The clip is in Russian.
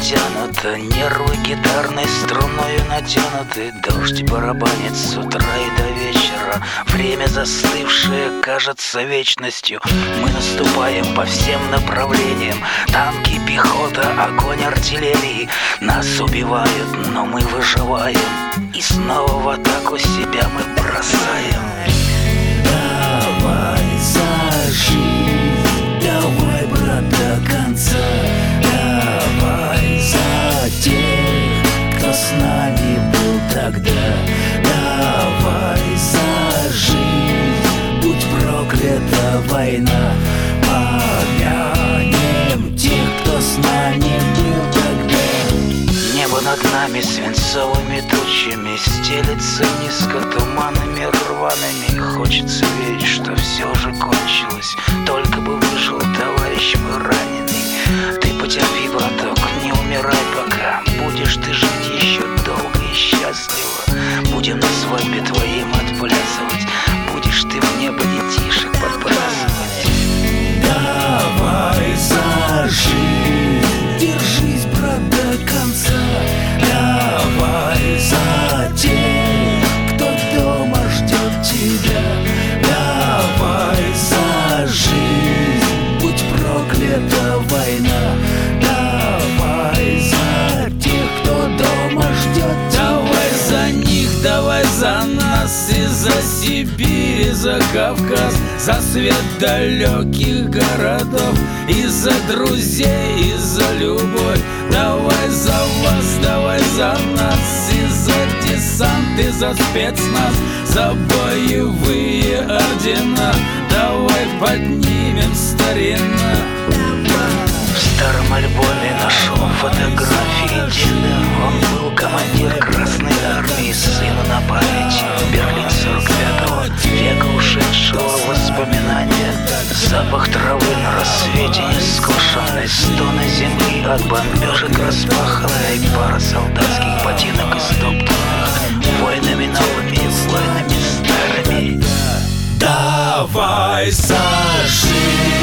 натянуто, нервы гитарной струною натянуты. Дождь барабанит с утра и до вечера. Время застывшее кажется вечностью. Мы наступаем по всем направлениям. Танки, пехота, огонь артиллерии. Нас убивают, но мы выживаем. И снова в атаку себя мы бросаем. Давай за жизнь, давай, брат, до конца. Давай за тех, кто с нами был тогда. Давай за жизнь, будь проклята война. Помянем тех, кто с нами был тогда. Небо над нами свинцовыми тучами стелется низко туманами рваными. Хочется верить, что все же кончилось. Только бы выжил товарищ мой раненый. Ты потерпи, браток, не умирай пока. Будешь ты жить еще долго и счастливо. Будем на свадьбе твоим отплясывать. Будешь ты в небо детишек подбрасывать. Давай за жизнь, держись, брат, до конца. Давай за тех, кто дома ждет тебя. Давай за жизнь, будь проклята война. Давай за тех, кто дома ждет тебя. Давай за них, давай за нас, и за Сибирь, и за Кавказ, за свет далеких городов, и за друзей, и за любовь. Давай за вас, давай за нас, и за десант, и за спецназ, за боевые ордена. Давай поднимем старина. В старом альбоме нашел фотографии деда. Он был командир Красной Армии, сыну на память. Берлин 45-го, века ушедшего в воспоминания. Запах травы на рассвете нескошенной, стоны земли от бомбежек распаханной. Пара солдатских ботинок истоптанных войнами новыми, войнами старыми. Давай за жизнь.